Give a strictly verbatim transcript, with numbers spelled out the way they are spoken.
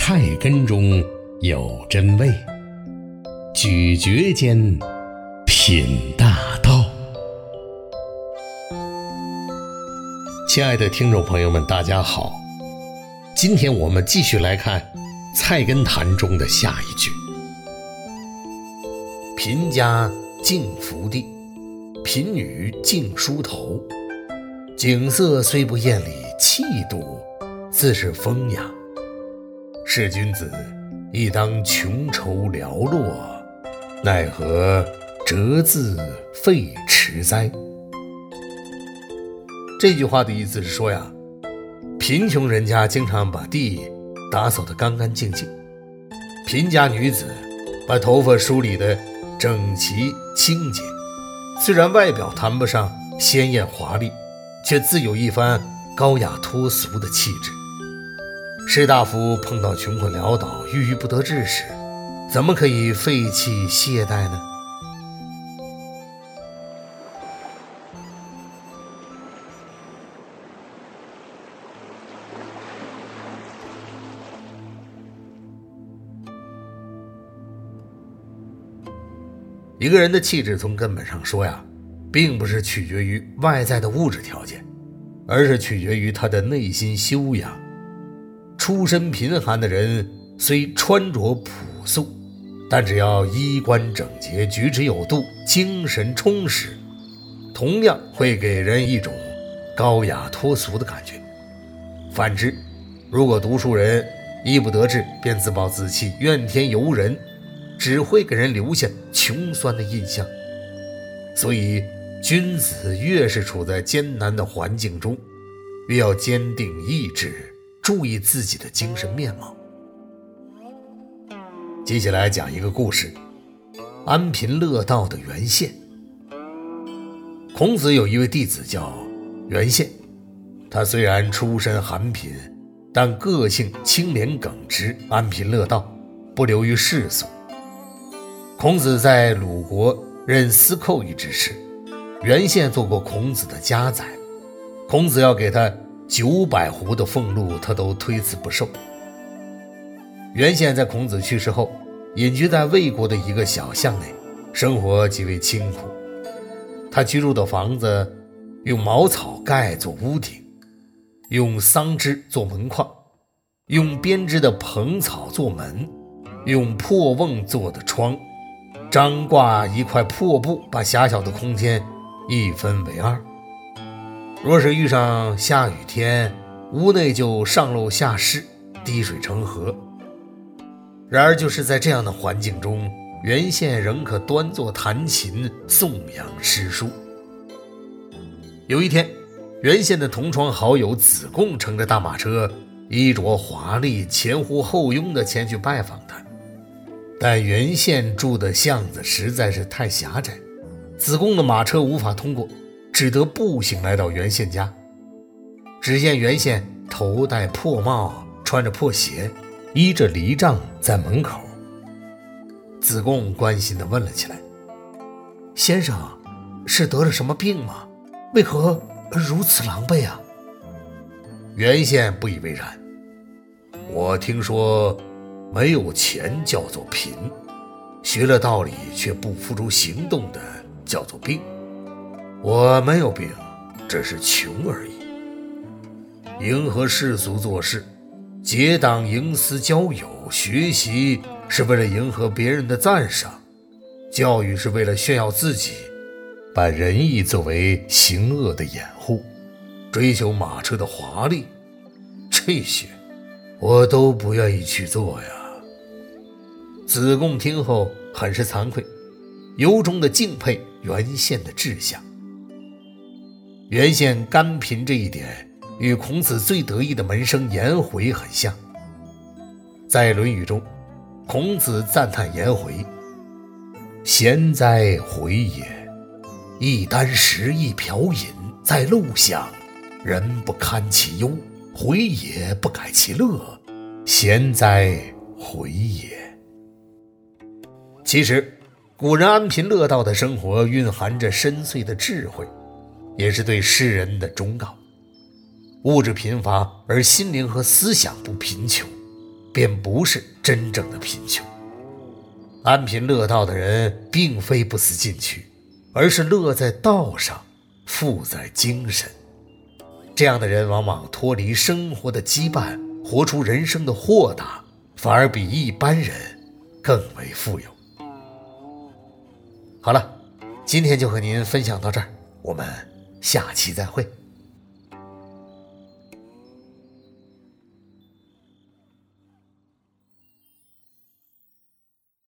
菜根中有真味，咀嚼间品大道。亲爱的听众朋友们，大家好，今天我们继续来看《菜根谭》中的下一句：贫家敬福地，贫女敬梳头。景色虽不艳丽，气度自是风雅。是君子亦当穷愁寥落，奈何折自废池哉？这句话的意思是说呀，贫穷人家经常把地打扫得干干净净，贫家女子把头发梳理得整齐清洁，虽然外表谈不上鲜艳华丽，却自有一番高雅脱俗的气质。士大夫碰到穷困潦倒郁郁不得志时，怎么可以废弃懈怠呢？一个人的气质从根本上说呀，并不是取决于外在的物质条件，而是取决于他的内心修养。出身贫寒的人虽穿着朴素，但只要衣冠整洁，举止有度，精神充实，同样会给人一种高雅脱俗的感觉。反之，如果读书人衣不得志，便自暴自弃，怨天尤人，只会给人留下穷酸的印象。所以君子越是处在艰难的环境中，越要坚定意志，注意自己的精神面貌。接下来讲一个故事，安贫乐道的原宪。孔子有一位弟子叫原宪，他虽然出身寒贫，但个性清廉耿直，安贫乐道，不流于世俗。孔子在鲁国任司寇邑之时，原宪做过孔子的家宰，孔子要给他九百斛的俸禄，他都推辞不受。原宪在孔子去世后，隐居在魏国的一个小巷内，生活极为清苦。他居住的房子用茅草盖做屋顶，用桑枝做门框，用编织的蓬草做门，用破瓮做的窗，张挂一块破布，把狭小的空间一分为二。若是遇上下雨天，屋内就上漏下湿，滴水成河。然而就是在这样的环境中，原宪仍可端坐弹琴，颂扬诗书。有一天，原宪的同窗好友子贡乘着大马车，衣着华丽，前呼后拥地前去拜访他。但原宪住的巷子实在是太狭窄，子贡的马车无法通过，只得步行来到原宪家。只见原宪头戴破帽，穿着破鞋，依着篱杖在门口。子贡关心地问了起来：先生，是得了什么病吗？为何如此狼狈啊？原宪不以为然：我听说没有钱叫做贫，学了道理却不付诸行动的叫做病。我没有病，只是穷而已。迎合世俗做事，结党营私交友，学习是为了迎合别人的赞赏，教育是为了炫耀自己，把仁义作为行恶的掩护，追求马车的华丽，这些我都不愿意去做呀。子贡听后很是惭愧，由衷的敬佩原宪的志向。原宪甘贫这一点与孔子最得意的门生颜回很像。在《论语》中，孔子赞叹颜回：贤哉回也，一箪食，一瓢饮，在陋巷，人不堪其忧，回也不改其乐，贤哉回也。其实古人安贫乐道的生活蕴含着深邃的智慧，也是对世人的忠告。物质贫乏而心灵和思想不贫穷， 便不是真正的贫穷。安贫乐道的人并非不思进取，而是乐在道上，富在精神。这样的人往往脱离生活的羁绊，活出人生的豁达，反而比一般人更为富有。好了，今天就和您分享到这儿，我们下期再会。